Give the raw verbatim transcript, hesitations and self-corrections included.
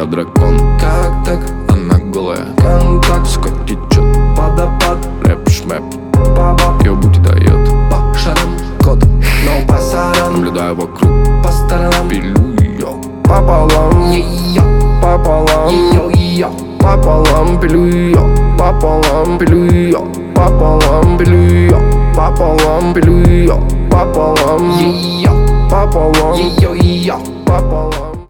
я дракон. Как так? Она голая, Контакт, сука, течет. водопад, Рэп-шмэп, баба, ёбуть дает. по шарам, Кот, но по сарам, наблюдаю вокруг, по сторонам, пилю ее. пополам, ее, Пополам, ее, ее, пополам, пилю ее. Пополам, пилю ее. Пополам, пилю ее. Пополам, пилю ее. Пополам, ее, пополам, ее, ее. пополам.